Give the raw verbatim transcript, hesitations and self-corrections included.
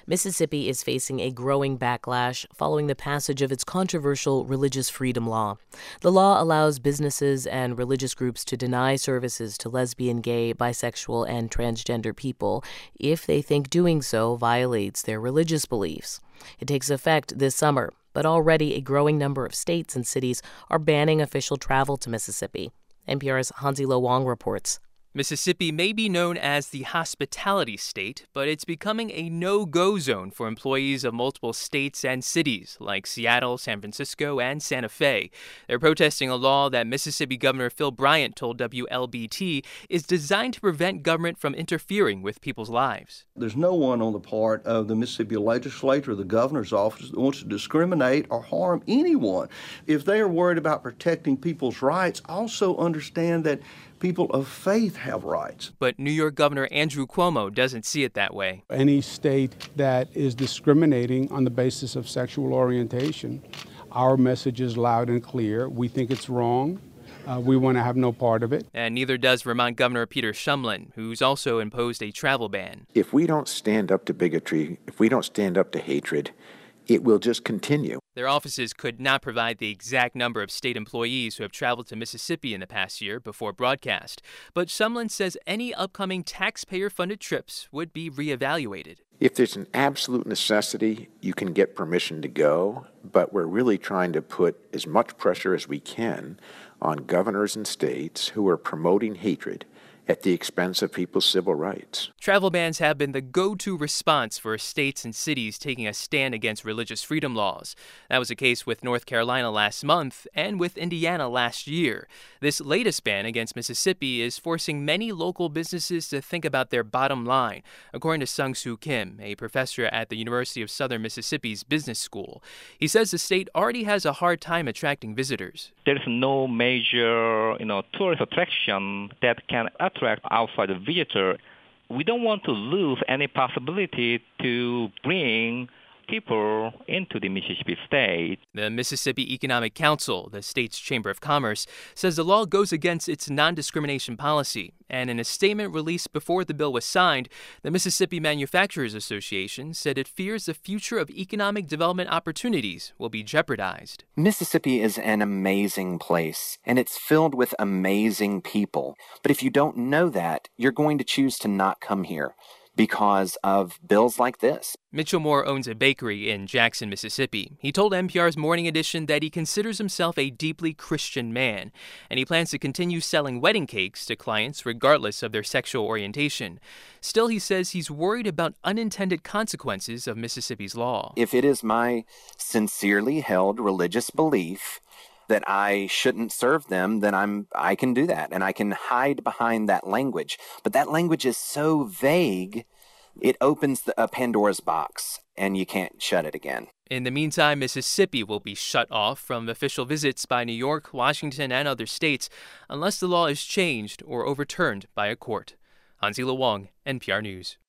Mississippi is facing a growing backlash following the passage of its controversial religious freedom law. The law allows businesses and religious groups to deny services to lesbian, gay, bisexual, and transgender people if they think doing so violates their religious beliefs. It takes effect this summer, but already a growing number of states and cities are banning official travel to Mississippi. N P R's Hansi Lo Wang reports. Mississippi may be known as the hospitality state, but it's becoming a no-go zone for employees of multiple states and cities like Seattle, San Francisco, and Santa Fe. They're protesting a law that Mississippi Governor Phil Bryant told W L B T is designed to prevent government from interfering with people's lives. There's no one on the part of the Mississippi legislature or the governor's office that wants to discriminate or harm anyone. If they are worried about protecting people's rights, also understand that people of faith have rights. But New York Governor Andrew Cuomo doesn't see it that way. Any state that is discriminating on the basis of sexual orientation, our message is loud and clear. We think it's wrong. Uh, we want to have no part of it. And neither does Vermont Governor Peter Shumlin, who's also imposed a travel ban. If we don't stand up to bigotry, if we don't stand up to hatred, it will just continue. Their offices could not provide the exact number of state employees who have traveled to Mississippi in the past year before broadcast, but Shumlin says any upcoming taxpayer-funded trips would be reevaluated. If there's an absolute necessity, you can get permission to go, but we're really trying to put as much pressure as we can on governors and states who are promoting hatred at the expense of people's civil rights. Travel bans have been the go-to response for states and cities taking a stand against religious freedom laws. That was the case with North Carolina last month and with Indiana last year. This latest ban against Mississippi is forcing many local businesses to think about their bottom line, according to Sung-Soo Kim, a professor at the University of Southern Mississippi's Business School. He says the state already has a hard time attracting visitors. There is no major, you know, tourist attraction that can attract outside visitor. We don't want to lose any possibility to bring people into the Mississippi state. The Mississippi Economic Council, the state's chamber of commerce, says the law goes against its non-discrimination policy. And in a statement released before the bill was signed, the Mississippi Manufacturers Association said it fears the future of economic development opportunities will be jeopardized. Mississippi is an amazing place, and it's filled with amazing people. But if you don't know that, you're going to choose to not come here because of bills like this. Mitchell Moore owns a bakery in Jackson, Mississippi. He told N P R's Morning Edition that he considers himself a deeply Christian man, and he plans to continue selling wedding cakes to clients regardless of their sexual orientation. Still, he says he's worried about unintended consequences of Mississippi's law. If it is my sincerely held religious belief that I shouldn't serve them, then I'm I can do that, and I can hide behind that language. But that language is so vague, it opens the, a Pandora's box, and you can't shut it again. In the meantime, Mississippi will be shut off from official visits by New York, Washington, and other states unless the law is changed or overturned by a court. Hansi Lo Wang, N P R News.